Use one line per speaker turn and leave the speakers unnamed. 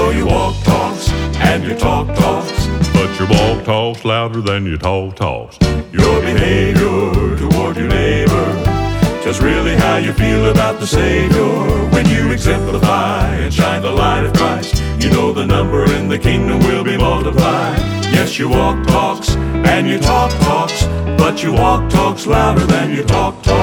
know your walk talks and your talk talks,
but your walk talks louder than your talk talks.
your behavior toward your neighbor tells really how you feel about the Savior. When you exemplify and shine the light of Christ, you know the number in the kingdom will be multiplied. Yes, your walk talks and your talk talks, but your walk talks louder than your talk talks.